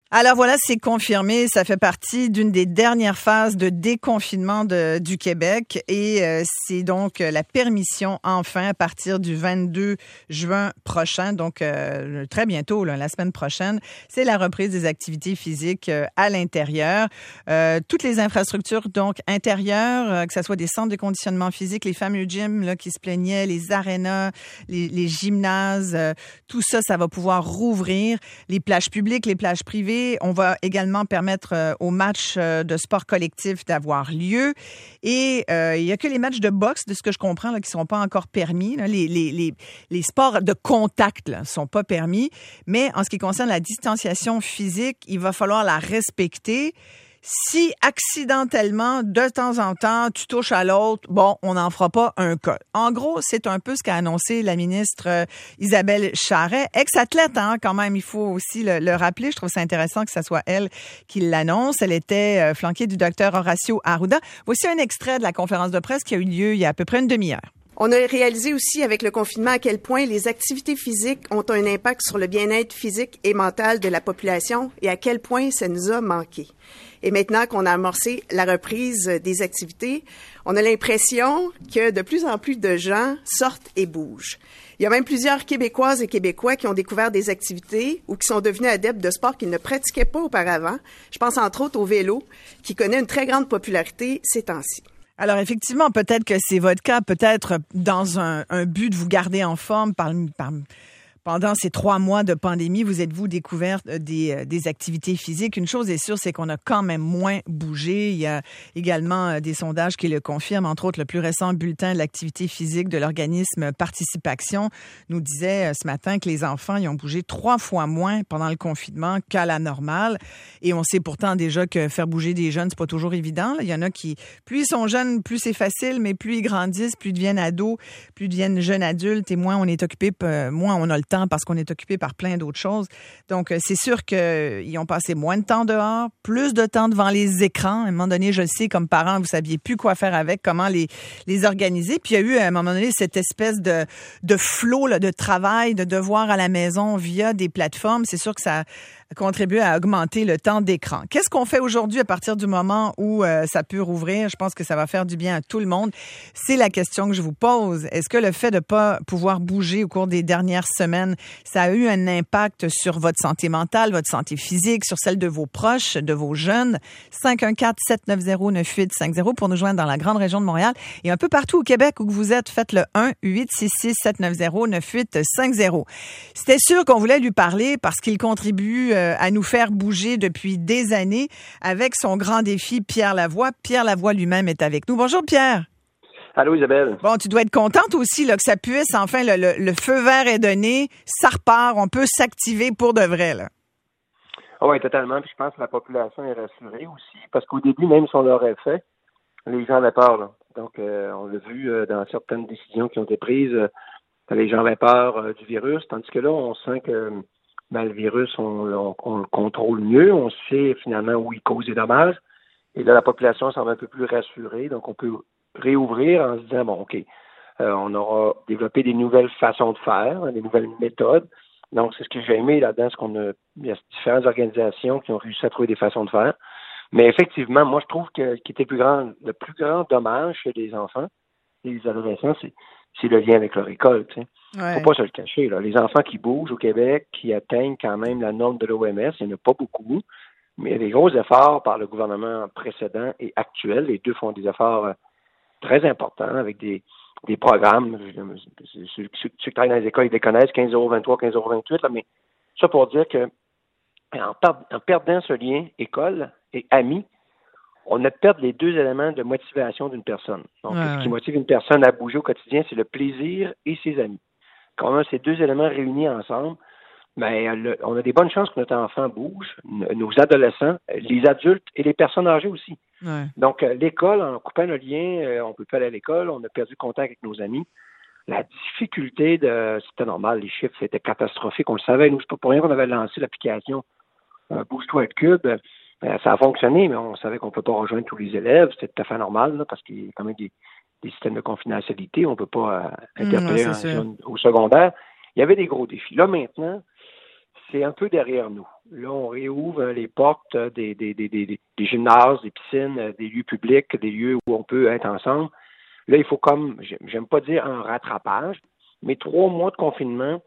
Alors voilà, c'est confirmé. Ça fait partie d'une des dernières phases de déconfinement du Québec et c'est donc la permission enfin à partir du 22 juin prochain, donc très bientôt, là, la semaine prochaine. C'est la reprise des activités physiques à l'intérieur. Toutes les infrastructures donc intérieures, que ce soit des centres de conditionnement physique, les fameux gyms là, qui se plaignaient, les arénas, les gymnases, tout ça, ça va pouvoir rouvrir. Les plages publiques, les plages privées. On va également permettre aux matchs de sport collectif d'avoir lieu. Et il n'y a que les matchs de boxe, de ce que je comprends, là, qui ne sont pas encore permis. Là. Les sports de contact ne sont pas permis. Mais en ce qui concerne la distanciation physique, il va falloir la respecter. Si accidentellement, de temps en temps, tu touches à l'autre, bon, on n'en fera pas un cas. En gros, c'est un peu ce qu'a annoncé la ministre Isabelle Charret, ex-athlète, hein, quand même, il faut aussi le rappeler. Je trouve ça intéressant que ce soit elle qui l'annonce. Elle était flanquée du docteur Horacio Arruda. Voici un extrait de la conférence de presse qui a eu lieu il y a à peu près une demi-heure. On a réalisé aussi avec le confinement à quel point les activités physiques ont un impact sur le bien-être physique et mental de la population et à quel point ça nous a manqué. Et maintenant qu'on a amorcé la reprise des activités, on a l'impression que de plus en plus de gens sortent et bougent. Il y a même plusieurs Québécoises et Québécois qui ont découvert des activités ou qui sont devenus adeptes de sports qu'ils ne pratiquaient pas auparavant. Je pense entre autres au vélo, qui connaît une très grande popularité ces temps-ci. Alors effectivement, peut-être que c'est votre cas, peut-être dans un but de vous garder en forme pendant ces 3 mois de pandémie, vous êtes-vous découvert des activités physiques? Une chose est sûre, c'est qu'on a quand même moins bougé. Il y a également des sondages qui le confirment. Entre autres, le plus récent bulletin de l'activité physique de l'organisme Participation nous disait ce matin que les enfants ils ont bougé 3 fois moins pendant le confinement qu'à la normale. Et on sait pourtant déjà que faire bouger des jeunes, c'est pas toujours évident. Il y en a qui, plus ils sont jeunes, plus c'est facile, mais plus ils grandissent, plus ils deviennent ados, plus ils deviennent jeunes adultes et moins on est occupé, moins on a le temps parce qu'on est occupé par plein d'autres choses. Donc, c'est sûr qu'ils ont passé moins de temps dehors, plus de temps devant les écrans. À un moment donné, je le sais, comme parent, vous ne saviez plus quoi faire avec, comment les organiser. Puis, il y a eu, à un moment donné, cette espèce de flot là, de travail, de devoirs à la maison via des plateformes. C'est sûr que ça contribuer à augmenter le temps d'écran. Qu'est-ce qu'on fait aujourd'hui à partir du moment où ça peut rouvrir? Je pense que ça va faire du bien à tout le monde. C'est la question que je vous pose. Est-ce que le fait de ne pas pouvoir bouger au cours des dernières semaines, ça a eu un impact sur votre santé mentale, votre santé physique, sur celle de vos proches, de vos jeunes? 514-790-9850 pour nous joindre dans la grande région de Montréal et un peu partout au Québec où vous êtes. Faites le 1-866-790-9850. C'était sûr qu'on voulait lui parler parce qu'il contribue à nous faire bouger depuis des années avec son grand défi Pierre Lavoie. Pierre Lavoie lui-même est avec nous. Bonjour Pierre. Allô Isabelle. Bon, tu dois être contente aussi là, que ça puisse, enfin, le feu vert est donné, ça repart, on peut s'activer pour de vrai. Là. Oui, totalement. Puis je pense que la population est rassurée aussi parce qu'au début, même si on l'aurait fait, les gens avaient peur. Là. Donc, on l'a vu dans certaines décisions qui ont été prises, les gens avaient peur du virus, tandis que là, on sent que le virus, on le contrôle mieux, on sait finalement où il cause des dommages. Et là, la population semble un peu plus rassurée, donc on peut réouvrir en se disant, bon, OK, on aura développé des nouvelles façons de faire, des nouvelles méthodes. Donc, c'est ce que j'ai aimé là-dedans, il y a différentes organisations qui ont réussi à trouver des façons de faire. Mais effectivement, moi, je trouve que le plus grand dommage chez les enfants et les adolescents, c'est le lien avec leur école, tu sais. Ouais. Faut pas se le cacher, là. Les enfants qui bougent au Québec, qui atteignent quand même la norme de l'OMS, il n'y en a pas beaucoup, mais il y a des gros efforts par le gouvernement précédent et actuel. Les deux font des efforts très importants avec des programmes. Ceux qui travaillent dans les écoles, ils les connaissent, 15,23 15,28 là, mais ça pour dire que en perdant ce lien école et amis, on a perdu les deux éléments de motivation d'une personne. Donc, ce qui motive une personne à bouger au quotidien, c'est le plaisir et ses amis. Quand on a ces deux éléments réunis ensemble, on a des bonnes chances que notre enfant bouge, nos adolescents, les adultes et les personnes âgées aussi. Ouais. Donc, l'école, en coupant le lien, on peut pas aller à l'école, on a perdu contact avec nos amis. La difficulté c'était normal, les chiffres, c'était catastrophique. On le savait, nous, c'est pas pour rien qu'on avait lancé l'application Bouge-toi avec Cube. Ça a fonctionné, mais on savait qu'on ne peut pas rejoindre tous les élèves. C'était tout à fait normal, là, parce qu'il y a quand même des systèmes de confidentialité. On ne peut pas interpeller un jeune au secondaire. Il y avait des gros défis. Là, maintenant, c'est un peu derrière nous. Là, on réouvre les portes des gymnases, des piscines, des lieux publics, des lieux où on peut être ensemble. Là, il faut j'aime pas dire un rattrapage, mais 3 mois de confinement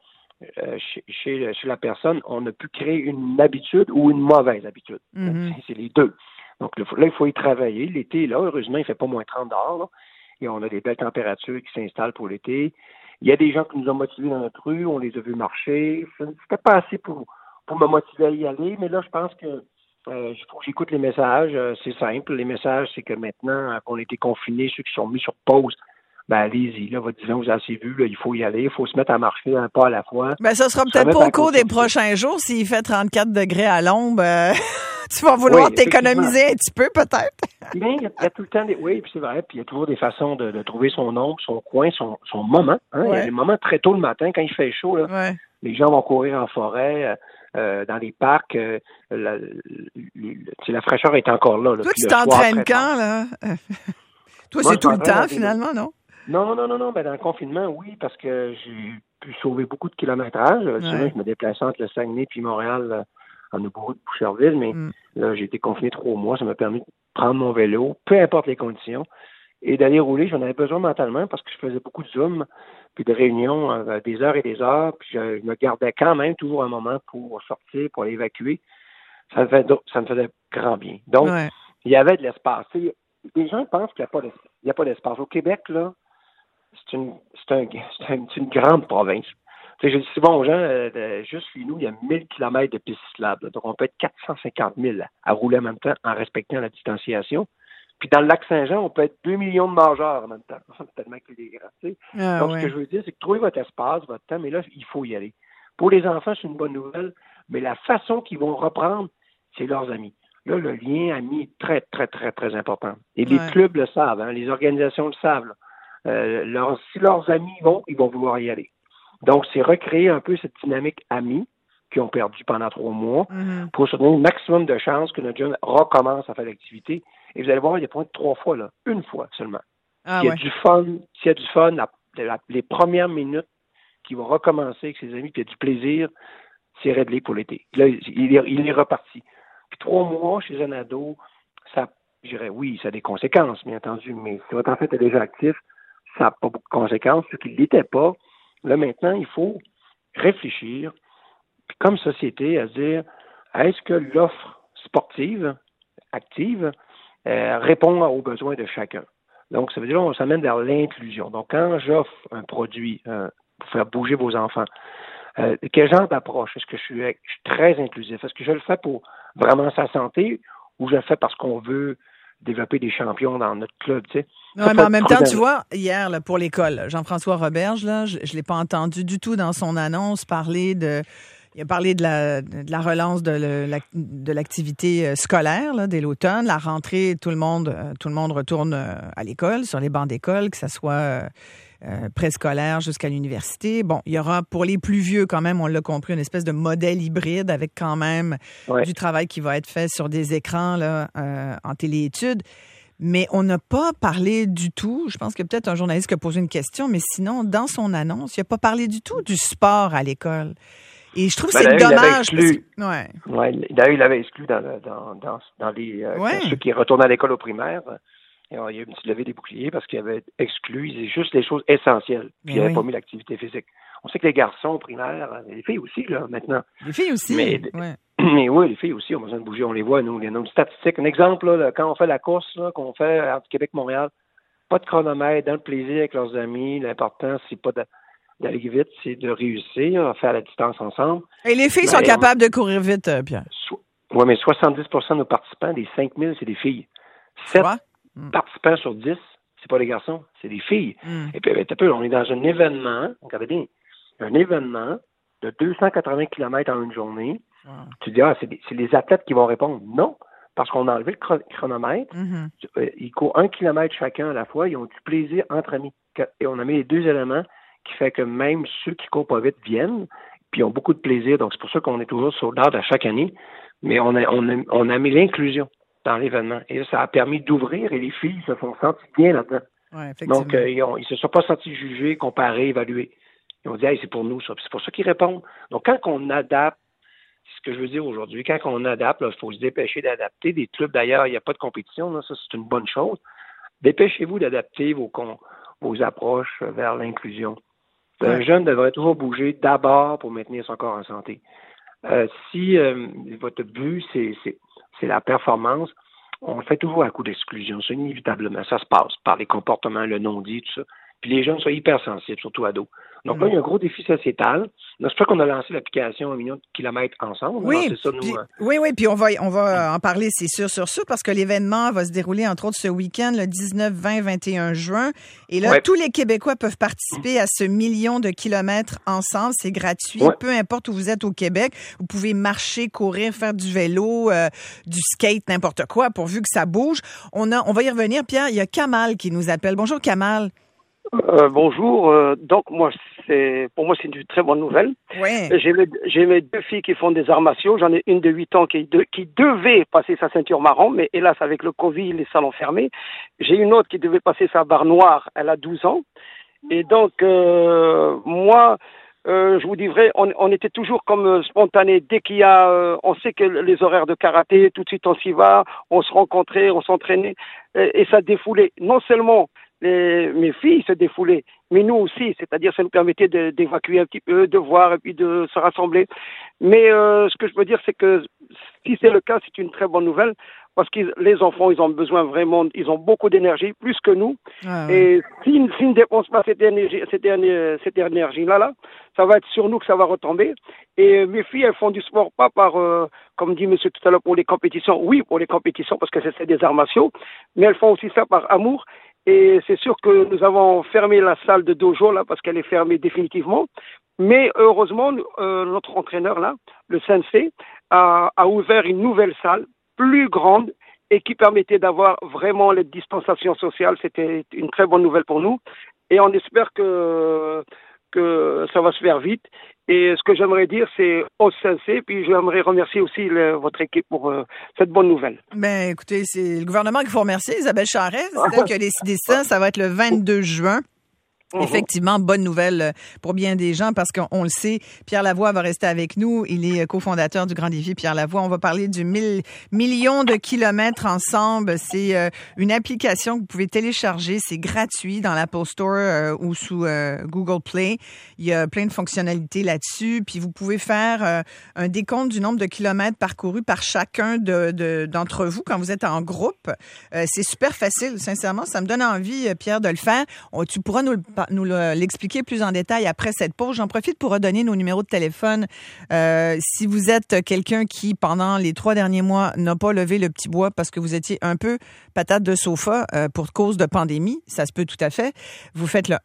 chez la personne, on a pu créer une habitude ou une mauvaise habitude. Mm-hmm. C'est les deux. Donc là, il faut y travailler. L'été, là, heureusement, il fait pas moins 30 dehors, là, et on a des belles températures qui s'installent pour l'été. Il y a des gens qui nous ont motivés dans notre rue, on les a vus marcher. C'était pas assez pour me motiver à y aller, mais là, je pense que il faut que j'écoute les messages. C'est simple. Les messages, c'est que maintenant qu'on a été confinés, ceux qui sont mis sur pause, ben allez-y, là, votre division vous a assez vu, là, il faut y aller, il faut se mettre à marcher un pas à la fois. Ben ça sera peut-être pas au cours des prochains jours. S'il fait 34 degrés à l'ombre, tu vas vouloir t'économiser un petit peu, peut-être. Mais il y a tout le temps oui, puis c'est vrai, puis il y a toujours des façons de trouver son ombre, son coin, son moment. Hein? Ouais. Il y a des moments très tôt le matin, quand il fait chaud, là, les gens vont courir en forêt, dans les parcs. La fraîcheur est encore là. Toi, tu t'entraînes quand, là? Toi, c'est tout le temps, finalement, non? Non. Ben, dans le confinement, oui, parce que j'ai pu sauver beaucoup de kilométrage. Souvent, je me déplaçais entre le Saguenay puis Montréal, en Nouveau de Boucherville, mais là, j'ai été confiné 3 mois. Ça m'a permis de prendre mon vélo, peu importe les conditions, et d'aller rouler. J'en avais besoin mentalement parce que je faisais beaucoup de Zoom, puis de réunions, des heures et des heures, puis je me gardais quand même toujours un moment pour sortir, pour aller évacuer. Ça me faisait grand bien. Donc, il y avait de l'espace. Les gens pensent qu'il n'y a pas d'espace. Au Québec, là, c'est une grande province. Je dis souvent aux gens, juste chez nous, il y a 1000 km de pistes cyclables. Donc, on peut être 450 000 à rouler en même temps en respectant la distanciation. Puis dans le lac Saint-Jean, on peut être 2 millions de nageurs en même temps. C'est tellement qu'il est grand. Donc, ce que je veux dire, c'est que trouvez votre espace, votre temps, mais là, il faut y aller. Pour les enfants, c'est une bonne nouvelle, mais la façon qu'ils vont reprendre, c'est leurs amis. Là, le lien ami est très, très, très, très important. Et les clubs le savent, hein, les organisations le savent. Si leurs amis ils vont vouloir y aller. Donc, c'est recréer un peu cette dynamique amie qu'ils ont perdu pendant 3 mois pour se donner le maximum de chances que notre jeune recommence à faire l'activité. Et vous allez voir, il y a pas 3 fois, là, une fois seulement. S'il y a du fun, les premières minutes qui vont recommencer avec ses amis, puis il y a du plaisir, c'est réglé pour l'été. Là, il est reparti. Puis 3 mois chez un ado, ça, je dirais, oui, ça a des conséquences, bien entendu, mais si votre enfant est déjà actif, ça n'a pas beaucoup de conséquences. Ceux qui ne l'étaient pas, là, maintenant, il faut réfléchir, puis comme société, à se dire, est-ce que l'offre sportive, active, répond aux besoins de chacun? Donc, ça veut dire qu'on s'amène vers l'inclusion. Donc, quand j'offre un produit pour faire bouger vos enfants, quel genre d'approche? Est-ce que je suis très inclusif? Est-ce que je le fais pour vraiment sa santé ou je le fais parce qu'on veut développer des champions dans notre club, tu sais? Non, mais en même temps, tu vois, hier, là, pour l'école, Jean-François Roberge, là, je l'ai pas entendu du tout dans son annonce parler il a parlé de la relance de l'activité scolaire là, dès l'automne, la rentrée, tout le monde retourne à l'école, sur les bancs d'école, que ça soit préscolaire jusqu'à l'université. Bon, il y aura pour les plus vieux quand même, on l'a compris, une espèce de modèle hybride avec quand même du travail qui va être fait sur des écrans là en téléétudes. Mais on n'a pas parlé du tout, je pense que peut-être un journaliste qui a posé une question, mais sinon, dans son annonce, il n'a pas parlé du tout du sport à l'école. Et je trouve que c'est dommage. D'ailleurs, il l'avait exclu dans les ceux qui retournent à l'école au primaire. Et il y a une petite levée des boucliers parce qu'il avait exclu juste les choses essentielles. Puis il n'avait pas mis l'activité physique. On sait que les garçons au primaire, les filles aussi, là, maintenant. Les filles aussi. Mais oui, les filles aussi ont besoin de bouger. On les voit, nous, nos statistiques. Un exemple, là, quand on fait la course, là, qu'on fait entre Québec-Montréal, pas de chronomètre, dans le plaisir avec leurs amis. L'important, c'est pas d'aller vite, c'est de réussir à faire la distance ensemble. Et les filles sont capables de courir vite, Pierre. Oui, mais 70% de nos participants, des 5000, c'est des filles. 7 participants sur 10, c'est pas les garçons, c'est des filles. Et puis, on est dans un événement, donc un événement de 280 km en une journée. Tu dis, c'est les athlètes qui vont répondre. Non, parce qu'on a enlevé le chronomètre. Ils courent 1 kilomètre chacun à la fois. Ils ont du plaisir entre amis. Et on a mis les 2 éléments qui fait que même ceux qui courent pas vite viennent, puis ont beaucoup de plaisir. Donc, c'est pour ça qu'on est toujours sur l'ordre à chaque année. Mais on a mis l'inclusion dans l'événement. Et ça a permis d'ouvrir et les filles se sont senties bien là-dedans. Donc, ils se sont pas sentis jugés, comparés, évalués. Ils ont dit, hey, c'est pour nous, ça. Puis c'est pour ça qu'ils répondent. Donc, quand on adapte ce que je veux dire aujourd'hui, quand on adapte, il faut se dépêcher d'adapter. Des clubs, d'ailleurs, il n'y a pas de compétition, là, ça c'est une bonne chose. Dépêchez-vous d'adapter vos approches vers l'inclusion. Un jeune devrait toujours bouger d'abord pour maintenir son corps en santé. Si votre but, c'est la performance, on le fait toujours à coup d'exclusion. C'est inévitablement. Ça se passe par les comportements, le non-dit, tout ça. Puis les jeunes sont hypersensibles, surtout ados. Donc là, il y a un gros défi sociétal. C'est pour ça qu'on a lancé l'application 1 million de kilomètres ensemble. Oui, puis on va en parler, c'est sûr, sur ça, parce que l'événement va se dérouler, entre autres, ce week-end, le 19, 20, 21 juin. Et là, tous les Québécois peuvent participer à ce 1 million de kilomètres ensemble. C'est gratuit. Peu importe où vous êtes au Québec. Vous pouvez marcher, courir, faire du vélo, du skate, n'importe quoi, pourvu que ça bouge. On va y revenir. Pierre, il y a Kamal qui nous appelle. Bonjour, Kamal. Bonjour. Donc pour moi c'est une très bonne nouvelle. Ouais. J'ai mes 2 filles qui font des arts martiaux. J'en ai une de 8 ans qui devait passer sa ceinture marron, mais hélas avec le Covid les salles ont fermé. J'ai une autre qui devait passer sa barre noire. Elle a 12 ans. Et donc moi je vous dis vrai, on était toujours comme spontané. Dès qu'il y a, on sait que les horaires de karaté, tout de suite on s'y va, on se rencontrait, on s'entraînait et ça défoulait. Non seulement mes filles se défoulaient, mais nous aussi, c'est-à-dire ça nous permettait d'évacuer un petit peu, de voir et puis de se rassembler. Mais ce que je veux dire, c'est que si c'est le cas, c'est une très bonne nouvelle parce que les enfants, ils ont besoin vraiment, ils ont beaucoup d'énergie, plus que nous. Et s'ils ne dépensent pas cette énergie-là, ça va être sur nous que ça va retomber. Et mes filles, elles font du sport pas par, comme dit monsieur tout à l'heure, pour les compétitions. Oui, pour les compétitions parce que c'est des arts martiaux, mais elles font aussi ça par amour. Et c'est sûr que nous avons fermé la salle de dojo là parce qu'elle est fermée définitivement. Mais heureusement, notre entraîneur là, le sensei, a ouvert une nouvelle salle plus grande et qui permettait d'avoir vraiment les distanciations sociales. C'était une très bonne nouvelle pour nous. Et on espère que ça va se faire vite. Et ce que j'aimerais dire, c'est au sensei, puis j'aimerais remercier aussi votre équipe pour cette bonne nouvelle. Ben, écoutez, c'est le gouvernement qu'il faut remercier, Isabelle Charest, c'est elle qui a décidé ça. Ça va être le 22 juin. Effectivement, bonne nouvelle pour bien des gens parce qu'on le sait, Pierre Lavoie va rester avec nous. Il est cofondateur du Grand Défi Pierre Lavoie. On va parler du 1 million de kilomètres ensemble. C'est une application que vous pouvez télécharger. C'est gratuit dans l'Apple Store ou sous Google Play. Il y a plein de fonctionnalités là-dessus. Puis vous pouvez faire un décompte du nombre de kilomètres parcourus par chacun d'entre vous quand vous êtes en groupe. C'est super facile, sincèrement. Ça me donne envie, Pierre, de le faire. Tu pourras nous l'expliquer plus en détail après cette pause. J'en profite pour redonner nos numéros de téléphone. Si vous êtes quelqu'un qui, pendant les 3 derniers mois, n'a pas levé le petit bois parce que vous étiez un peu patate de sofa pour cause de pandémie, ça se peut tout à fait. Vous faites le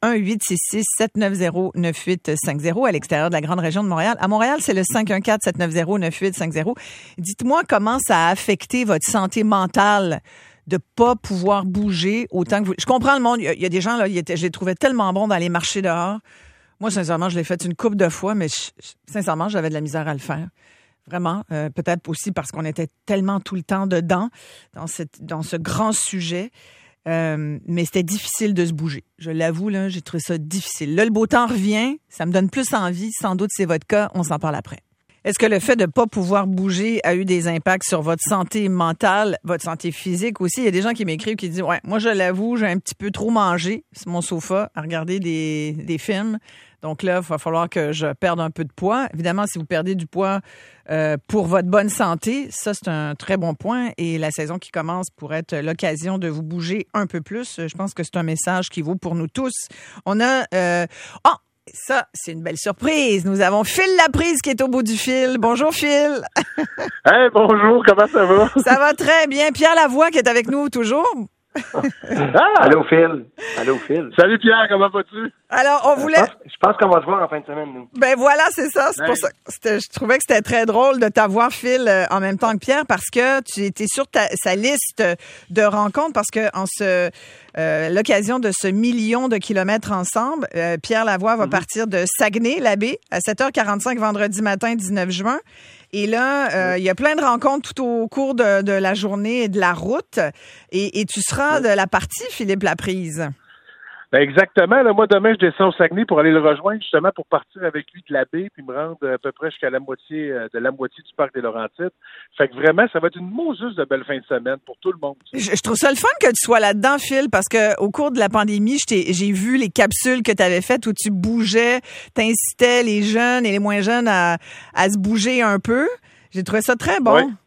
1-866-790-9850 à l'extérieur de la grande région de Montréal. À Montréal, c'est le 514-790-9850. Dites-moi comment ça a affecté votre santé mentale de pas pouvoir bouger autant que vous. Je comprends le monde. Il y a des gens, là, je les trouvais tellement bons d'aller marcher dehors. Moi, sincèrement, je l'ai fait une couple de fois, mais sincèrement, j'avais de la misère à le faire. Vraiment. Peut-être aussi parce qu'on était tellement tout le temps dedans, dans ce grand sujet. Mais c'était difficile de se bouger. Je l'avoue, là, j'ai trouvé ça difficile. Là, le beau temps revient. Ça me donne plus envie. Sans doute, c'est votre cas. On s'en parle après. Est-ce que le fait de ne pas pouvoir bouger a eu des impacts sur votre santé mentale, votre santé physique aussi? Il y a des gens qui m'écrivent qui disent « Ouais, moi, je l'avoue, j'ai un petit peu trop mangé sur mon sofa à regarder des films. Donc là, il va falloir que je perde un peu de poids. » Évidemment, si vous perdez du poids pour votre bonne santé, ça, c'est un très bon point. Et la saison qui commence pourrait être l'occasion de vous bouger un peu plus. Je pense que c'est un message qui vaut pour nous tous. On a... Ça, c'est une belle surprise. Nous avons Phil Laprise qui est au bout du fil. Bonjour, Phil. Hey, bonjour, comment ça va? Ça va très bien. Pierre Lavoie qui est avec nous toujours. Allô, Phil. Allô, Phil. Salut, Pierre, comment vas-tu? Alors, on voulait... Je pense qu'on va se voir en fin de semaine, nous. Ben voilà, c'est ça. C'est pour ça que je trouvais que c'était très drôle de t'avoir, Phil, en même temps que Pierre, parce que tu étais sur sa liste de rencontres, parce que l'occasion de ce 1 million de kilomètres ensemble, Pierre Lavoie va partir de Saguenay-Labbé à 7h45 vendredi matin, 19 juin. Et là, il y a plein de rencontres tout au cours de la journée et de la route. Et tu seras de la partie, Philippe Laprise. Ben exactement. Là, moi, demain, je descends au Saguenay pour aller le rejoindre, justement, pour partir avec lui de la baie, puis me rendre à peu près jusqu'à la moitié du parc des Laurentides. Fait que vraiment, ça va être une Moses de belle fin de semaine pour tout le monde. Je trouve ça le fun que tu sois là-dedans, Phil, parce que au cours de la pandémie, j'ai vu les capsules que tu avais faites où tu bougeais, t'incitais les jeunes et les moins jeunes à se bouger un peu. J'ai trouvé ça très bon. Oui.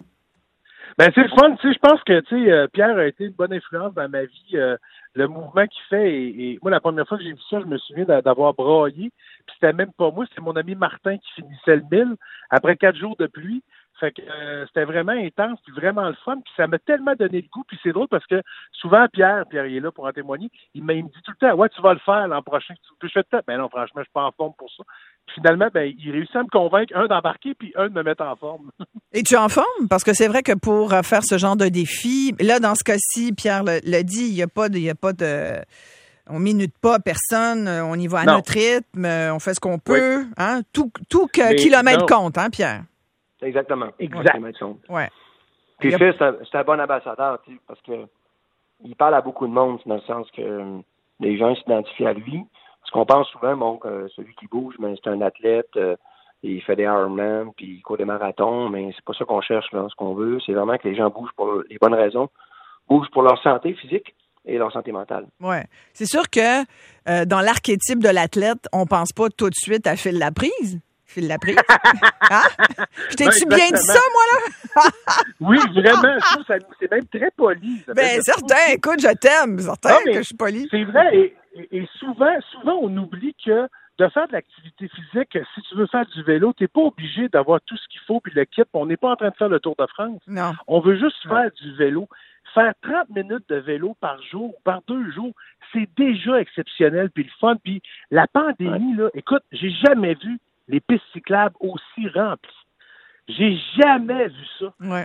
Ben c'est le fun, tu sais, je pense que Pierre a été une bonne influence dans ma vie. Le mouvement qu'il fait, et moi, la première fois que j'ai vu ça, je me souviens d'avoir braillé, puis c'était même pas moi, c'était mon ami Martin qui finissait le 1000 après 4 jours de pluie. Fait que c'était vraiment intense, puis vraiment le fun, puis ça m'a tellement donné le goût, puis c'est drôle parce que souvent, Pierre il est là pour en témoigner, il me dit tout le temps, ouais, tu vas le faire l'an prochain, je fais tout le temps. Ben non, franchement, je suis pas en forme pour ça. Puis finalement, ben, il réussit à me convaincre, un d'embarquer, puis un de me mettre en forme. Et tu es en forme? Parce que c'est vrai que pour faire ce genre de défi, là, dans ce cas-ci, Pierre l'a dit, il y a pas de on minute pas personne, on y va à notre rythme, on fait ce qu'on peut, hein? Tout kilomètre compte, hein, Pierre? Exactement. Exact. Ouais. Puis Phil, c'est un bon ambassadeur, tu sais, parce que il parle à beaucoup de monde, dans le sens que les gens s'identifient à lui. Parce qu'on pense souvent, bon, celui qui bouge, mais c'est un athlète, il fait des Ironman, puis il court des marathons, mais c'est pas ça qu'on cherche, là. Ce qu'on veut, c'est vraiment que les gens bougent pour les bonnes raisons, bougent pour leur santé physique et leur santé mentale. Ouais. C'est sûr que dans l'archétype de l'athlète, on pense pas tout de suite à Phil Laprise. Phil Laprise. Hein? Je t'ai-tu bien dit ça, moi, là? Oui, vraiment. Je trouve que c'est même très poli. Ben, certain. Écoute, je t'aime. Certain que je suis poli. C'est vrai. Et souvent, on oublie que de faire de l'activité physique, si tu veux faire du vélo, tu n'es pas obligé d'avoir tout ce qu'il faut puis le kit. On n'est pas en train de faire le Tour de France. Non. On veut juste faire du vélo. Faire 30 minutes de vélo par jour, par 2 jours, c'est déjà exceptionnel puis le fun. Puis la pandémie, là, écoute, j'ai jamais vu les pistes cyclables aussi remplies. J'ai jamais vu ça. Ouais.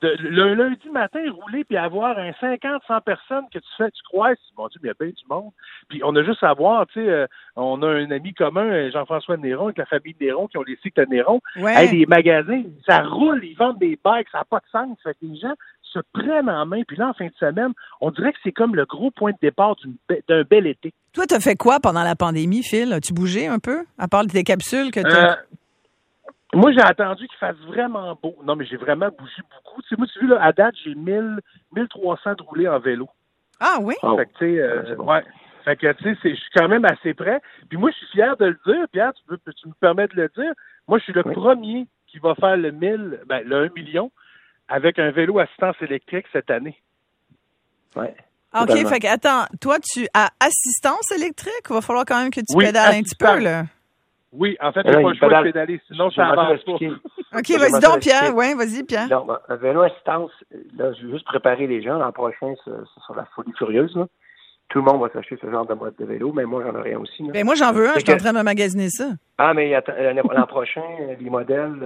Le lundi matin, rouler puis avoir un 50-100 personnes que tu croises, mon Dieu, il y a bien du monde. Puis on a juste à voir, tu sais, on a un ami commun, Jean-François Néron, avec la famille Néron, qui ont les cycles Néron. Ouais. Hey, les magasins, ça roule, ils vendent des bikes, ça n'a pas de sens. Fait que les gens se prennent en main. Puis là, en fin de semaine, on dirait que c'est comme le gros point de départ d'un bel été. Toi, t'as fait quoi pendant la pandémie, Phil? As-tu bougé un peu? À part tes capsules que moi, j'ai attendu qu'il fasse vraiment beau. Non, mais j'ai vraiment bougé beaucoup. Tu sais, moi, tu vois, là, à date, j'ai 1300 de roulés en vélo. Ah oui? Fait que, tu sais, ouais. Fait que, tu sais, je suis quand même assez près. Puis moi, je suis fier de le dire. Pierre, tu me permets de le dire. Moi, je suis le premier qui va faire le 1 million avec un vélo assistance électrique cette année. Ouais. OK, totalement. Fait que, attends, toi, tu as assistance électrique? Il va falloir quand même que tu pédales un petit peu, là. Oui, en fait, il n'y a pas le choix de pédaler, sinon ça avance pas. OK, vas-y donc, Pierre. Oui, vas-y, Pierre. Non, un vélo assistance, là, je veux juste préparer les gens. L'an prochain, c'est sur la folie furieuse, là. Tout le monde va s'acheter ce genre de mode de vélo, mais moi, j'en ai rien aussi. Là. Ben moi, j'en veux un. Je suis en train de magasiner ça. Ah, mais l'an prochain, les modèles,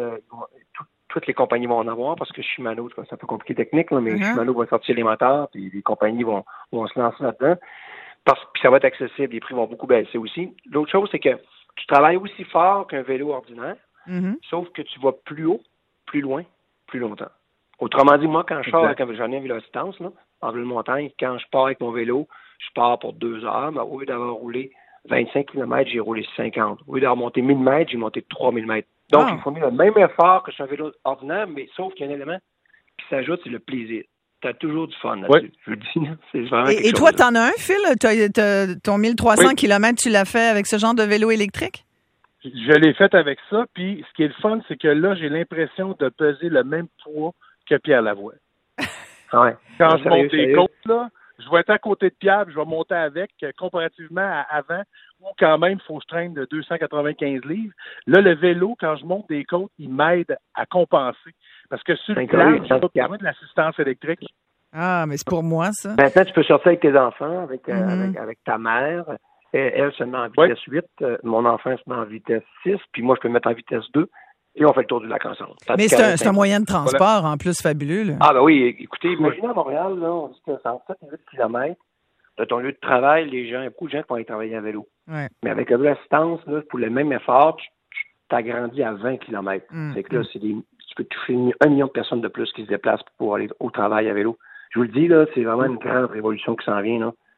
toutes les compagnies vont en avoir parce que Shimano, c'est un peu compliqué technique, là, mais Shimano va sortir les moteurs, puis les compagnies vont se lancer là-dedans. Puis ça va être accessible, les prix vont beaucoup baisser aussi. L'autre chose, c'est que tu travailles aussi fort qu'un vélo ordinaire, sauf que tu vas plus haut, plus loin, plus longtemps. Autrement dit, moi, quand je sors avec j'en ai un vélo assistance, là, en vélo de montagne, quand je pars avec mon vélo, je pars pour 2 heures, mais au lieu d'avoir roulé 25 km, j'ai roulé 50. Au lieu d'avoir monté 1000 mètres, j'ai monté 3000 mètres. Donc, il faut mettre le même effort que sur un vélo ordinaire, mais sauf qu'il y a un élément qui s'ajoute, c'est le plaisir. Tu as toujours du fun là-dessus. Oui. Je le dis, c'est vraiment quelque chose. Et toi, t'en as un, Phil? Ton 1300 km, tu l'as fait avec ce genre de vélo électrique? Je l'ai fait avec ça, puis ce qui est le fun, c'est que là, j'ai l'impression de peser le même poids que Pierre Lavoie. Ouais. Quand je monte des côtes, là, je vais être à côté de Pierre, puis je vais monter avec, comparativement à avant, où quand même, il faut que je traîne de 295 livres. Là, le vélo, quand je monte des côtes, il m'aide à compenser. Parce que sur le plan, je n'ai pas besoin de l'assistance électrique. Ah, mais c'est pour moi, ça. Maintenant, tu peux sortir avec tes enfants, avec ta mère. Elle se met en vitesse 8. Mon enfant se met en vitesse 6. Puis moi, je peux me mettre en vitesse 2. Et on fait le tour du lac ensemble. Mais c'est un moyen de transport, en plus, fabuleux. Là. Ah, ben oui. Écoutez, imaginez à Montréal, là, on dit que c'est entre 7 et 8 km de ton lieu de travail. Il y a beaucoup de gens qui vont aller travailler à vélo. Ouais. Mais avec l'assistance, là, pour le même effort, tu t'agrandis à 20 km. C'est que là, tu peux toucher 1 million de personnes de plus qui se déplacent pour aller au travail à vélo. Je vous le dis, là, c'est vraiment une grande révolution qui s'en vient, là.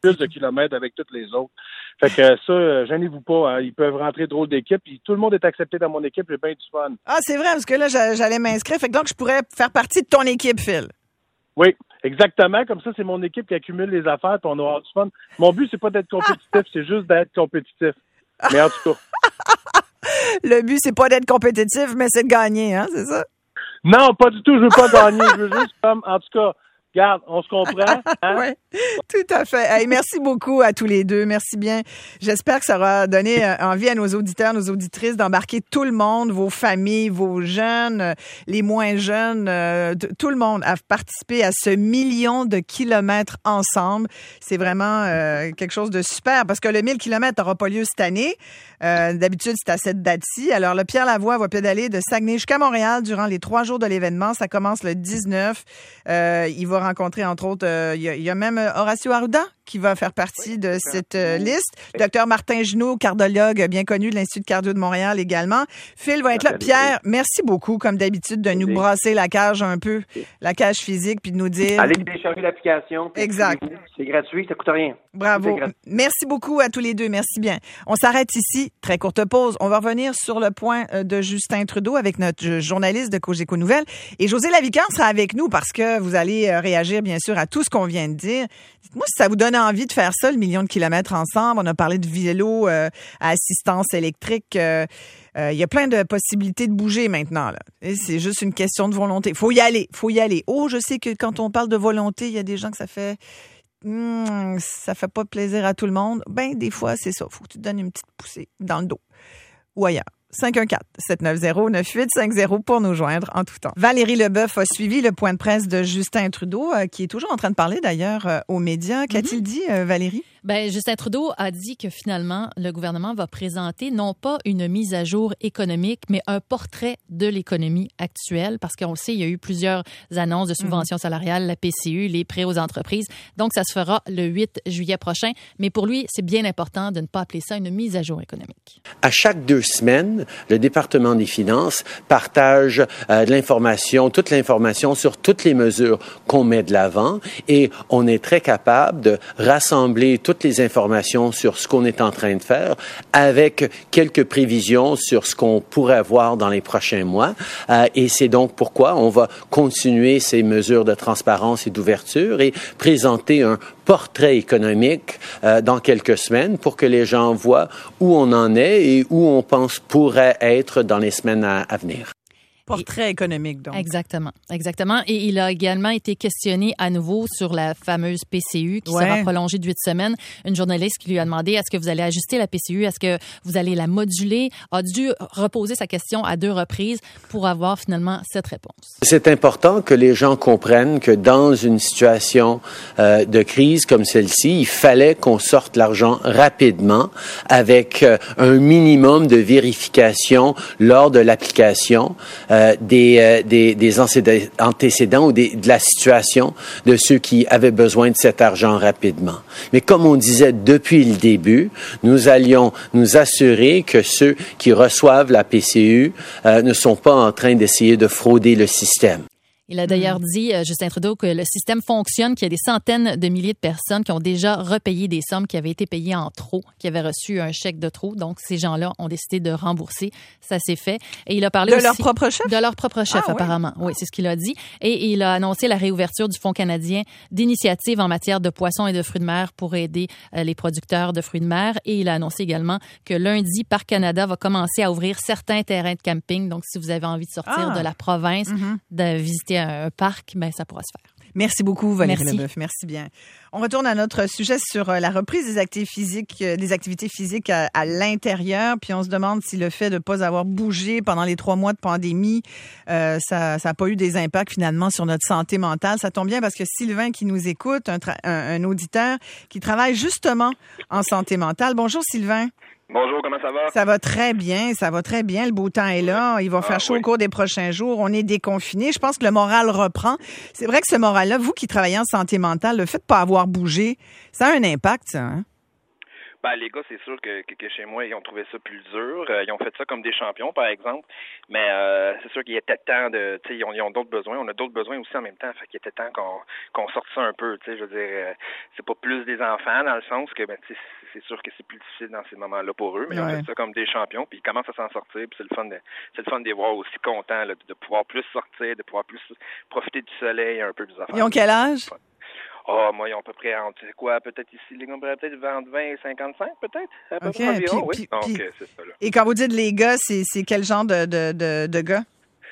plus de kilomètres avec toutes les autres. Fait que ça, gênez-vous pas, hein, ils peuvent rentrer drôle d'équipe. Tout le monde est accepté dans mon équipe, j'ai bien du fun. Ah, c'est vrai, parce que là, j'allais m'inscrire. Fait que donc, je pourrais faire partie de ton équipe, Phil. Oui, exactement. Comme ça, c'est mon équipe qui accumule les affaires, puis on aura du fun. Mon but, c'est pas d'être compétitif, c'est juste d'être compétitif. Mais en tout cas. Le but, c'est pas d'être compétitif, mais c'est de gagner, hein, c'est ça? Non, pas du tout. Je veux pas gagner. Je veux juste en tout cas, regarde, on se comprend. Hein? Oui, tout à fait. Hey, merci beaucoup à tous les deux. Merci bien. J'espère que ça aura donné envie à nos auditeurs, nos auditrices d'embarquer tout le monde, vos familles, vos jeunes, les moins jeunes, tout le monde à participer à ce 1 million de kilomètres ensemble. C'est vraiment quelque chose de super parce que le 1000 kilomètres n'aura pas lieu cette année. D'habitude, c'est à cette date-ci. Alors, le Pierre Lavoie va pédaler de Saguenay jusqu'à Montréal durant les 3 jours de l'événement. Ça commence le 19. Il va rencontrer, entre autres, il y a même Horacio Arruda qui va faire partie de cette liste. Docteur Martin Junot, cardiologue bien connu de l'Institut de cardio de Montréal également. Phil va être là. Pierre, merci beaucoup, comme d'habitude, de nous brasser la cage un peu, la cage physique, puis de nous dire... Allez télécharger l'application. Exact. C'est gratuit, ça coûte rien. Bravo. Merci beaucoup à tous les deux. Merci bien. On s'arrête ici. Très courte pause. On va revenir sur le point de Justin Trudeau avec notre journaliste de Cogeco Nouvelles. Et José Lavicard sera avec nous parce que vous allez réagir, bien sûr, à tout ce qu'on vient de dire. Dites-moi si ça vous donne envie de faire ça, le 1 million de kilomètres ensemble. On a parlé de vélo à assistance électrique. Il y a plein de possibilités de bouger maintenant, là. Et c'est juste une question de volonté. Faut y aller. Oh, je sais que quand on parle de volonté, il y a des gens que ça fait pas plaisir à tout le monde. Ben, des fois, c'est ça. Faut que tu te donnes une petite poussée dans le dos ou ailleurs. 514-790-9850 pour nous joindre en tout temps. Valérie Leboeuf a suivi le point de presse de Justin Trudeau, qui est toujours en train de parler d'ailleurs aux médias. Qu'a-t-il dit, Valérie? Ben, Justin Trudeau a dit que finalement, le gouvernement va présenter non pas une mise à jour économique, mais un portrait de l'économie actuelle, parce qu'on le sait, il y a eu plusieurs annonces de subventions salariales, la PCU, les prêts aux entreprises. Donc, ça se fera le 8 juillet prochain. Mais pour lui, c'est bien important de ne pas appeler ça une mise à jour économique. À chaque 2 semaines, le département des Finances partage de l'information, toute l'information sur toutes les mesures qu'on met de l'avant, et on est très capable de rassembler toutes les informations sur ce qu'on est en train de faire avec quelques prévisions sur ce qu'on pourrait voir dans les prochains mois. Et c'est donc pourquoi on va continuer ces mesures de transparence et d'ouverture et présenter un portrait économique dans quelques semaines pour que les gens voient où on en est et où on pense pourrait être dans les semaines à venir. Portrait économique, donc. Exactement. Et il a également été questionné à nouveau sur la fameuse PCU qui sera prolongée de 8 semaines. Une journaliste qui lui a demandé est-ce que vous allez ajuster la PCU, est-ce que vous allez la moduler, a dû reposer sa question à 2 reprises pour avoir finalement cette réponse. C'est important que les gens comprennent que dans une situation de crise comme celle-ci, il fallait qu'on sorte l'argent rapidement avec un minimum de vérification lors de l'application des antécédents ou de la situation de ceux qui avaient besoin de cet argent rapidement. Mais comme on disait depuis le début, nous allions nous assurer que ceux qui reçoivent la PCU ne sont pas en train d'essayer de frauder le système. Il a d'ailleurs dit, Justin Trudeau, que le système fonctionne, qu'il y a des centaines de milliers de personnes qui ont déjà repayé des sommes qui avaient été payées en trop, qui avaient reçu un chèque de trop. Donc, ces gens-là ont décidé de rembourser. Ça s'est fait. Et il a parlé aussi... De leur propre chef? De leur propre chef, apparemment. Oui, c'est ce qu'il a dit. Et il a annoncé la réouverture du Fonds canadien d'initiatives en matière de poissons et de fruits de mer pour aider les producteurs de fruits de mer. Et il a annoncé également que lundi, Parc Canada va commencer à ouvrir certains terrains de camping. Donc, si vous avez envie de sortir de la province, de visiter un parc, ben ça pourra se faire. Merci beaucoup, Valérie Leboeuf. Merci bien. On retourne à notre sujet sur la reprise des activités physiques à l'intérieur. Puis on se demande si le fait de ne pas avoir bougé pendant les 3 mois de pandémie, ça n'a pas eu des impacts finalement sur notre santé mentale. Ça tombe bien parce que Sylvain qui nous écoute, un auditeur qui travaille justement en santé mentale. Bonjour Sylvain. Bonjour, comment ça va? Ça va très bien. Le beau temps est là. Il va faire chaud au cours des prochains jours. On est déconfinés. Je pense que le moral reprend. C'est vrai que ce moral-là, vous qui travaillez en santé mentale, le fait de ne pas avoir bougé, ça a un impact, ça, hein? Ben, les gars, c'est sûr que chez moi, ils ont trouvé ça plus dur. Ils ont fait ça comme des champions, par exemple. Mais c'est sûr qu'il était temps de... Tu sais, ils ont d'autres besoins. On a d'autres besoins aussi en même temps. Fait qu'il était temps qu'on sorte ça un peu. Tu sais, je veux dire, c'est pas plus des enfants dans le sens que, ben, tu sais, c'est sûr que c'est plus difficile dans ces moments-là pour eux. Mais ils ont fait ça comme des champions. Puis ils commencent à s'en sortir. Puis c'est le fun de les voir aussi contents là, de pouvoir plus sortir, de pouvoir plus profiter du soleil, un peu des affaires. Ils ont quel âge? Moi, ils ont à peu près, peut-être ici, les gars, peut-être 20 et 55, peut-être, à peu près environ, oui. Donc, c'est ça, là. Et quand vous dites les gars, c'est quel genre de gars?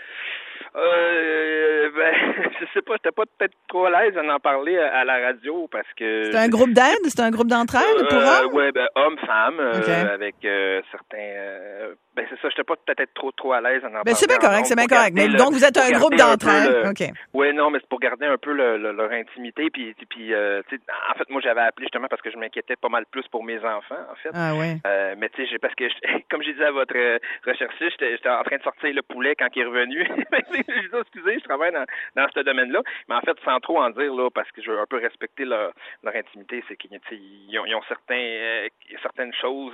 Je sais pas, j'étais pas peut-être trop à l'aise d'en parler à la radio parce que... C'est un groupe d'aide? C'est un groupe d'entraide pour hommes? Oui, hommes-femmes, avec certains... c'est ça, j'étais pas peut-être trop à l'aise d'en parler. C'est bien correct, c'est bien correct. Mais donc, vous êtes un groupe d'entraide. OK. Oui, non, mais c'est pour garder un peu leur intimité. Puis en fait, moi, j'avais appelé justement parce que je m'inquiétais pas mal plus pour mes enfants, en fait. Ah oui. Mais tu sais, parce que, comme j'ai dit à votre recherchiste, j'étais en train de sortir le poulet quand il est revenu. J'ai dit, excusez, je travaille dans ce domaine-là. Mais en fait, sans trop en dire, là, parce que je veux un peu respecter leur intimité, c'est qu'ils ont certaines choses,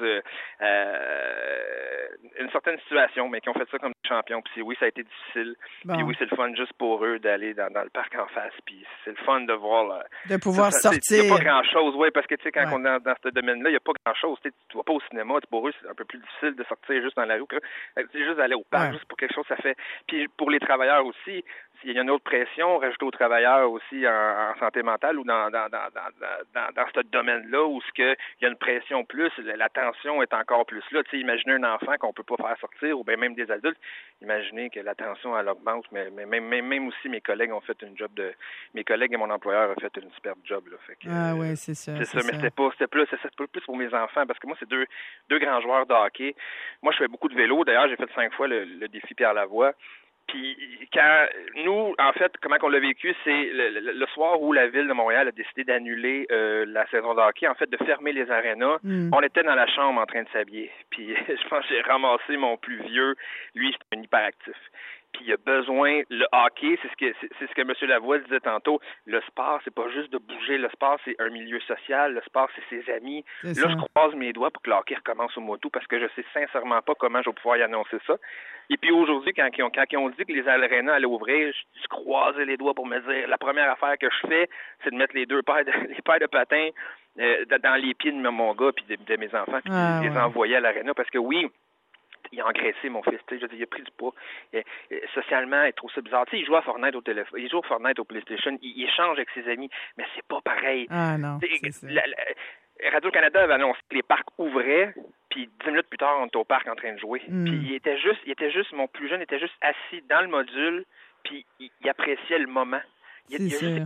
une certaine situation, mais qui ont fait ça comme des champions. Puis oui, ça a été difficile. Puis oui, c'est le fun juste pour eux d'aller dans le parc en face. Puis c'est le fun de voir... de pouvoir sortir. Il n'y a pas grand-chose, oui, parce que tu sais, quand on est dans ce domaine-là, il n'y a pas grand-chose. Tu ne vas pas au cinéma. Pour eux, c'est un peu plus difficile de sortir juste dans la rue. C'est juste d'aller au parc, juste pour quelque chose, ça fait... Puis pour les travailleurs aussi, s'il y a une autre pression rajoutée aux travailleurs aussi en santé mentale ou dans ce domaine-là où il y a une pression plus, la tension est encore plus là. Tu sais, imaginez un enfant qu'on peut pas faire sortir ou bien même des adultes. Imaginez que la tension elle augmente, mais même aussi mes collègues ont fait une job mes collègues et mon employeur ont fait une superbe job là. Fait que, oui, c'est ça. C'est ça, mais c'était plus pour mes enfants parce que moi c'est deux grands joueurs de hockey. Moi je fais beaucoup de vélo. D'ailleurs j'ai fait 5 fois le défi Pierre Lavoie. Puis quand nous, en fait, comment on l'a vécu, c'est le soir où la ville de Montréal a décidé d'annuler la saison de hockey, en fait, de fermer les arénas. On était dans la chambre en train de s'habiller. Puis je pense que j'ai ramassé mon plus vieux. Lui, c'est un hyperactif. Puis il a besoin, le hockey, c'est ce que M. Lavoie disait tantôt, le sport, c'est pas juste de bouger, le sport, c'est un milieu social, le sport, c'est ses amis. Là, je croise mes doigts pour que le hockey recommence au mois d'août parce que je sais sincèrement pas comment je vais pouvoir y annoncer ça. Et puis aujourd'hui, quand ils ont dit que les arénas allaient ouvrir, je croisais les doigts pour me dire, la première affaire que je fais, c'est de mettre les paires de patins dans les pieds de mon gars puis de mes enfants, puis de les envoyer à l'aréna parce que oui, il a engraissé, mon fils. Je veux dire, il a pris du poids. Socialement, il trouve ça bizarre. Tu sais, il joue à Fortnite au téléphone, il joue à Fortnite au PlayStation, il échange avec ses amis, mais c'est pas pareil. Ah non. Radio-Canada avait annoncé que les parcs ouvraient, puis 10 minutes plus tard, on était au parc en train de jouer. Puis il était juste, mon plus jeune était juste assis dans le module, puis il appréciait le moment. Il a juste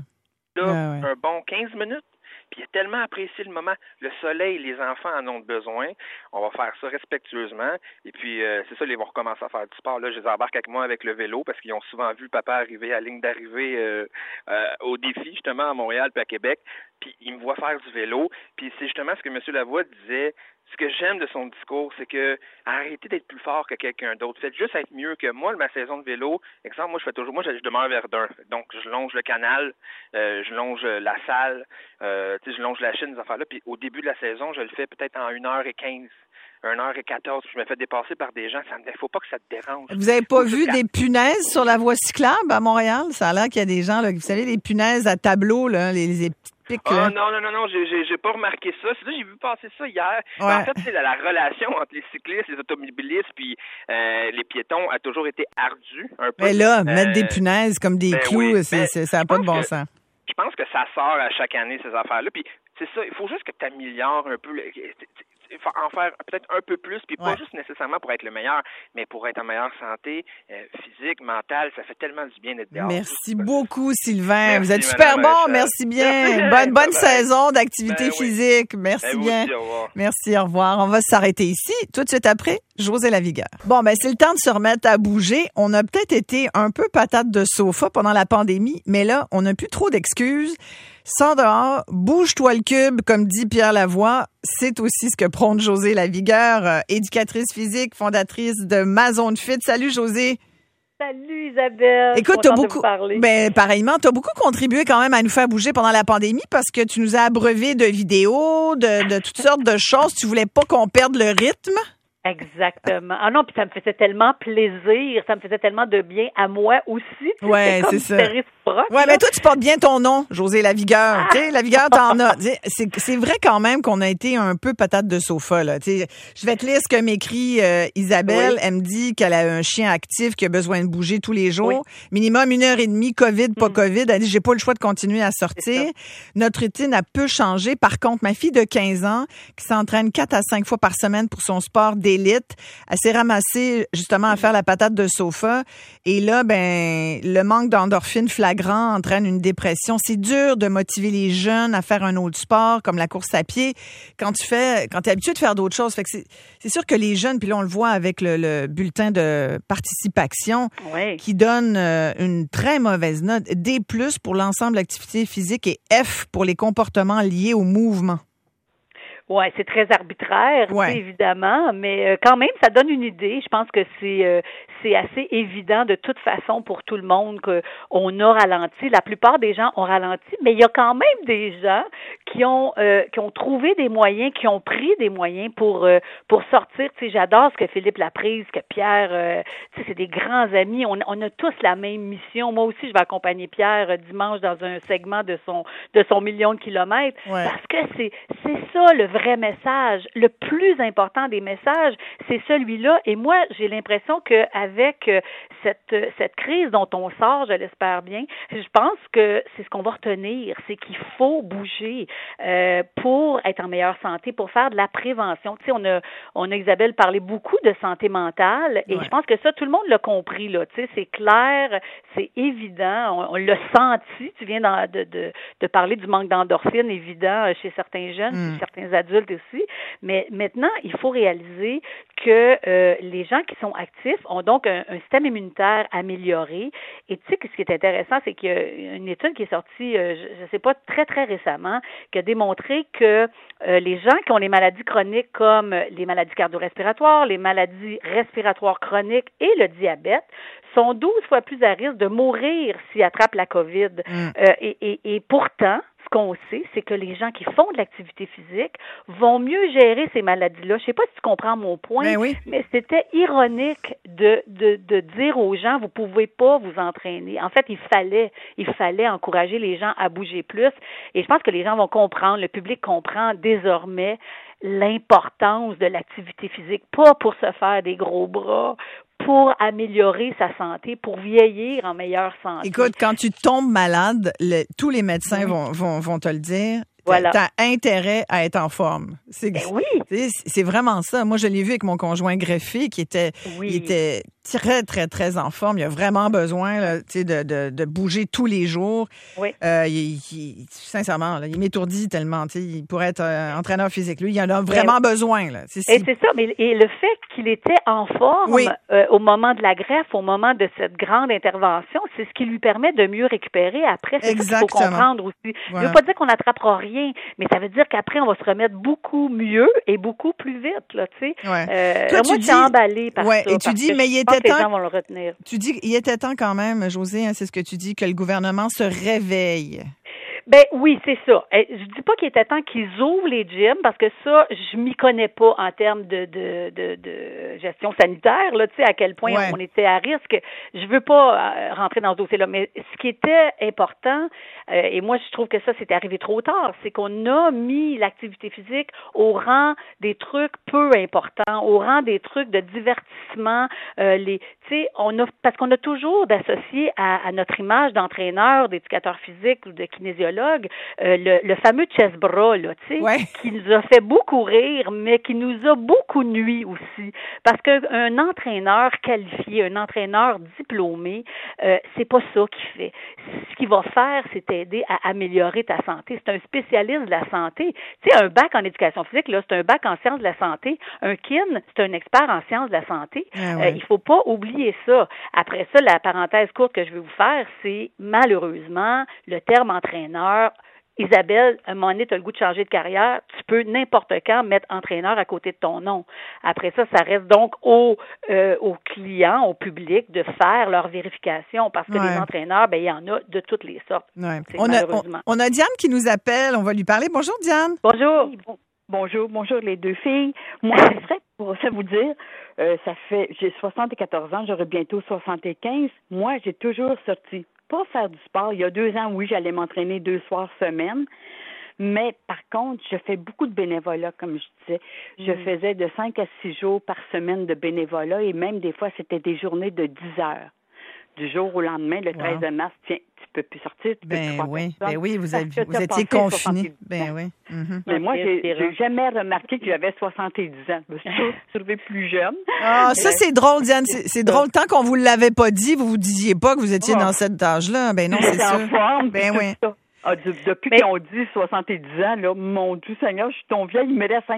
un bon 15 minutes. Puis il a tellement apprécié le moment. Le soleil, les enfants en ont besoin. On va faire ça respectueusement. Et puis, c'est ça, ils vont recommencer à faire du sport. Là, je les embarque avec moi avec le vélo parce qu'ils ont souvent vu papa arriver à la ligne d'arrivée au défi, justement, à Montréal puis à Québec. Puis ils me voient faire du vélo. Puis c'est justement ce que M. Lavoie disait. Ce que j'aime de son discours, c'est que arrêtez d'être plus fort que quelqu'un d'autre. Faites juste être mieux que moi. Ma saison de vélo, exemple, moi je demeure à Verdun. Donc je longe le canal, je longe la salle, je longe la Chine, ces affaires-là. Puis au début de la saison, je le fais peut-être en 1h15. 1h14, je me fais dépasser par des gens. Il ne faut pas que ça te dérange. Vous n'avez pas vu des punaises sur la voie cyclable à Montréal? Ça a l'air qu'il y a des gens, là, vous savez, les punaises à tableau, là, les petites pics. Là. Non, j'ai pas remarqué ça. C'est ça, j'ai vu passer ça hier. Ouais. En fait, c'est la relation entre les cyclistes, les automobilistes, puis les piétons a toujours été ardue. Un peu. Mais là, mettre des punaises comme des clous, oui, ça n'a pas de bon sens. Je pense que ça sort à chaque année, ces affaires-là. Puis c'est ça, il faut juste que tu améliores un peu... en faire peut-être un peu plus, puis pas juste nécessairement pour être le meilleur, mais pour être en meilleure santé physique, mentale. Ça fait tellement du bien d'être dehors. Merci beaucoup, Sylvain. Vous êtes super bon. Merci bien. Bonne saison d'activité physique. Merci bien. Aussi, au revoir. Merci, au revoir. On va s'arrêter ici. Tout de suite après, José Lavigueur. Bon, c'est le temps de se remettre à bouger. On a peut-être été un peu patate de sofa pendant la pandémie, mais là, on n'a plus trop d'excuses. Sors dehors, bouge-toi le cube, comme dit Pierre Lavoie. C'est aussi ce que prône José Lavigueur, éducatrice physique, fondatrice de Ma Zone Fit. Salut, José. Salut Isabelle. Écoute, t'as beaucoup, pareillement, t'as beaucoup contribué quand même à nous faire bouger pendant la pandémie parce que tu nous as abreuvé de vidéos, de toutes sortes de choses. Tu voulais pas qu'on perde le rythme. Exactement. Ah non, puis ça me faisait tellement plaisir, ça me faisait tellement de bien à moi aussi. Ouais, c'est ça. Ouais, mais toi, tu portes bien ton nom, Josée Lavigueur. Tu sais, Lavigueur, t'en as. C'est vrai quand même qu'on a été un peu patate de sofa, là. Tu sais, je vais te lire ce que m'écrit Isabelle. Oui. Elle me dit qu'elle a un chien actif qui a besoin de bouger tous les jours. Oui. Minimum 1h30, COVID, pas COVID. Elle dit, j'ai pas le choix de continuer à sortir. Notre routine a peu changé. Par contre, ma fille de 15 ans, qui s'entraîne 4 à 5 fois par semaine pour son sport d'élite, elle s'est ramassée justement à faire la patate de sofa. Et là, le manque d'endorphine flagrant entraîne une dépression. C'est dur de motiver les jeunes à faire un autre sport comme la course à pied quand tu es habitué de faire d'autres choses. Fait que c'est sûr que les jeunes, puis là on le voit avec le bulletin de participation qui donne une très mauvaise note, D+ pour l'ensemble de l'activité physique et F pour les comportements liés au mouvement. Oui, c'est très arbitraire, évidemment, mais quand même, ça donne une idée. Je pense que c'est assez évident de toute façon pour tout le monde qu'on a ralenti. La plupart des gens ont ralenti, mais il y a quand même des gens qui ont trouvé des moyens, qui ont pris des moyens pour sortir. Tu sais, j'adore ce que Philippe Laprise, que Pierre, tu sais, c'est des grands amis. On a tous la même mission. Moi aussi, je vais accompagner Pierre dimanche dans un segment de son million de kilomètres, parce que c'est ça le vrai message. Le plus important des messages, c'est celui-là. Et moi, j'ai l'impression qu'avec cette crise dont on sort, je l'espère bien, je pense que c'est ce qu'on va retenir, c'est qu'il faut bouger pour être en meilleure santé, pour faire de la prévention. Tu sais, on a Isabelle parlé beaucoup de santé mentale et je pense que ça, tout le monde l'a compris, là. Tu sais, c'est clair, c'est évident, on l'a senti. Tu viens de parler du manque d'endorphine évident chez certains jeunes, chez certains adultes aussi, mais maintenant, il faut réaliser que les gens qui sont actifs ont donc un système immunitaire amélioré. Et tu sais que ce qui est intéressant, c'est qu'il y a une étude qui est sortie, je ne sais pas, très, très récemment, qui a démontré que les gens qui ont les maladies chroniques comme les maladies cardio-respiratoires, les maladies respiratoires chroniques et le diabète sont 12 fois plus à risque de mourir s'ils attrapent la COVID. Et pourtant, ce qu'on sait, c'est que les gens qui font de l'activité physique vont mieux gérer ces maladies-là. Je ne sais pas si tu comprends mon point, mais c'était ironique de dire aux gens, vous ne pouvez pas vous entraîner. En fait, il fallait encourager les gens à bouger plus. Et je pense que les gens vont comprendre, le public comprend désormais l'importance de l'activité physique, pas pour se faire des gros bras, pour améliorer sa santé, pour vieillir en meilleure santé. Écoute, quand tu tombes malade, tous les médecins vont te le dire. Voilà. T'as intérêt à être en forme. C'est vraiment ça. Moi, je l'ai vu avec mon conjoint greffé qui était, il était très, très, très en forme. Il a vraiment besoin là, de bouger tous les jours. Oui. Sincèrement, là, il m'étourdit tellement. Il pourrait être entraîneur physique. Lui, il en a vraiment besoin. Là. Et c'est ça. Mais le fait qu'il était en forme au moment de la greffe, au moment de cette grande intervention, c'est ce qui lui permet de mieux récupérer après. C'est ça qu'il faut comprendre aussi. Je ne veux pas dire qu'on n'attrapera rien, mais ça veut dire qu'après, on va se remettre beaucoup mieux et beaucoup plus vite, là, tu sais. Moi, je suis emballée par ça. Et tu dis, mais il était temps. Les gens vont le retenir. Tu dis qu'il était temps quand même, Josée, c'est ce que tu dis, que le gouvernement se réveille. Ben oui, c'est ça. Je dis pas qu'il était temps qu'ils ouvrent les gyms parce que ça, je m'y connais pas en termes de gestion sanitaire, là, tu sais, à quel point on était à risque. Je veux pas rentrer dans ce dossier-là, mais ce qui était important, et moi je trouve que ça c'était arrivé trop tard, c'est qu'on a mis l'activité physique au rang des trucs peu importants, au rang des trucs de divertissement, tu sais, parce qu'on a toujours d'associer à notre image d'entraîneur, d'éducateur physique ou de kinésiologue, le fameux chest-bras, là, tu sais, qui nous a fait beaucoup rire, mais qui nous a beaucoup nui aussi. Parce qu'un entraîneur qualifié, un entraîneur diplômé, c'est pas ça qu'il fait. Ce qu'il va faire, c'est t'aider à améliorer ta santé. C'est un spécialiste de la santé. Tu sais, un bac en éducation physique, là, c'est un bac en sciences de la santé. Un kin, c'est un expert en sciences de la santé. Il faut pas oublier ça. Après ça, la parenthèse courte que je vais vous faire, c'est malheureusement le terme entraîneur Isabelle, à un moment donné, tu as le goût de changer de carrière, tu peux n'importe quand mettre entraîneur à côté de ton nom. Après ça reste donc aux clients, au public de faire leur vérification parce que les entraîneurs, il y en a de toutes les sortes. Ouais. On a Diane qui nous appelle, on va lui parler. Bonjour Diane. Bonjour. Bonjour les deux filles. Moi, c'est vrai, pour ça vous dire, j'ai 74 ans, j'aurai bientôt 75. Moi, j'ai toujours sorti, pas faire du sport. Il y a 2 ans, oui, j'allais m'entraîner 2 soirs semaine. Mais par contre, je fais beaucoup de bénévolat, comme je disais. Je faisais de 5 à 6 jours par semaine de bénévolat et même des fois, c'était des journées de 10 heures. Du jour au lendemain, le 13 mars, tiens, tu peux plus sortir, tu peux plus faire personne. Oui, vous étiez confinés. Mais moi, j'ai jamais remarqué que j'avais 70 ans. Je me suis toujours trouvée plus jeune. Ah, ça, c'est drôle, Diane. C'est drôle. Tant qu'on vous l'avait pas dit, vous disiez pas que vous étiez dans cet âge-là. Ben non, c'est ça. En forme, oui. Depuis qu'on dit 70 ans, là, mon Dieu Seigneur, je suis ton vieille, il me reste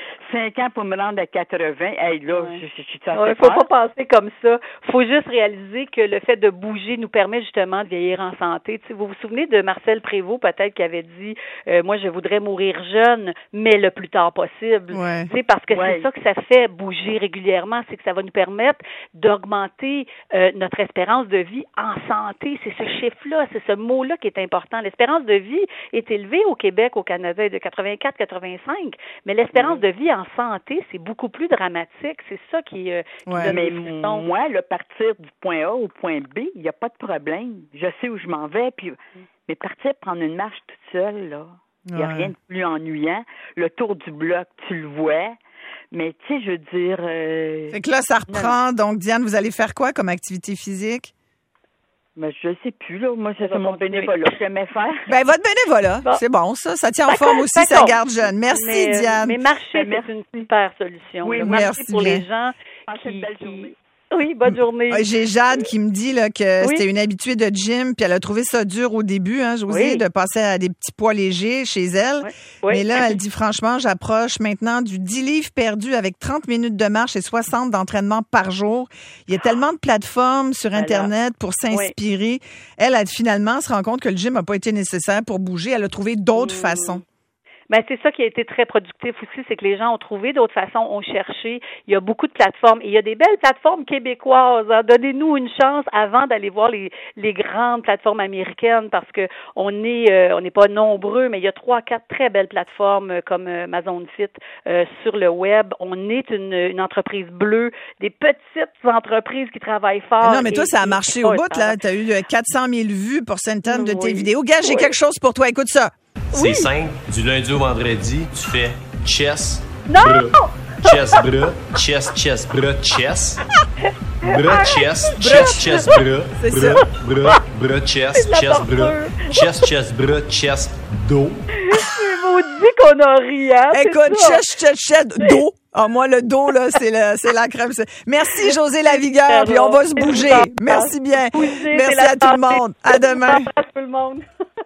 5 ans pour me rendre à 80. Hey, là, je suis il faut pas penser comme ça. Faut juste réaliser que le fait de bouger nous permet justement de vieillir en santé. T'sais, vous vous souvenez de Marcel Prévost, peut-être, qui avait dit moi, je voudrais mourir jeune, mais le plus tard possible. Parce que c'est ça que ça fait bouger régulièrement, c'est que ça va nous permettre d'augmenter notre espérance de vie en santé. C'est ce chiffre-là, c'est ce mot-là qui est important. L'espérance de vie est élevée au Québec, au Canada, de 84-85, mais l'espérance de vie en santé, c'est beaucoup plus dramatique. C'est ça qui mais moi, le partir du point A au point B, il n'y a pas de problème. Je sais où je m'en vais, puis mais partir prendre une marche toute seule, là, il n'y a rien de plus ennuyant. Le tour du bloc, tu le vois. Mais tu sais, je veux dire... Fait que là, ça reprend. Donc, Diane, vous allez faire quoi comme activité physique? Mais je sais plus, là. Moi, c'est mon bénévolat que j'aimais faire. Votre bénévolat, c'est bon, ça. Ça tient en forme aussi, ça garde jeune. Merci, Diane. Mais marcher, c'est une super solution. Oui, merci pour les gens une belle journée. Oui, bonne journée. J'ai Jade qui me dit là, que c'était une habituée de gym, puis elle a trouvé ça dur au début, Josée, de passer à des petits poids légers chez elle. Mais là, elle dit franchement, j'approche maintenant du 10 livres perdus avec 30 minutes de marche et 60 d'entraînement par jour. Il y a tellement de plateformes sur Internet pour s'inspirer. Elle, finalement, se rend compte que le gym n'a pas été nécessaire pour bouger. Elle a trouvé d'autres façons. Ben, c'est ça qui a été très productif aussi, c'est que les gens ont trouvé d'autres façons, ont cherché. Il y a beaucoup de plateformes et il y a des belles plateformes québécoises. Donnez-nous une chance avant d'aller voir les grandes plateformes américaines parce que on n'est pas nombreux, mais il y a 3-4 très belles plateformes comme Amazon Fit sur le web. On est une entreprise bleue, des petites entreprises qui travaillent fort. Non, mais toi, ça a marché au bout, là. Tu as eu 400 000 vues pour certaines de tes vidéos. Gars, j'ai quelque chose pour toi. Écoute ça. C'est simple. Du lundi au vendredi, tu fais chest, bras. Chest, bras. Chest, chest, bras, chest. Bras, chest, chest, chest, bras. Bras, chest, chest, bras. Chest, chest, bras, chest, dos. Je vous dis qu'on a rien. Écoute, chest, dos. Moi, le dos, là, c'est la crème. Merci, Josée Lavigueur, puis on va se bouger. Merci bien. Merci à tout le monde. À demain. À tout le monde.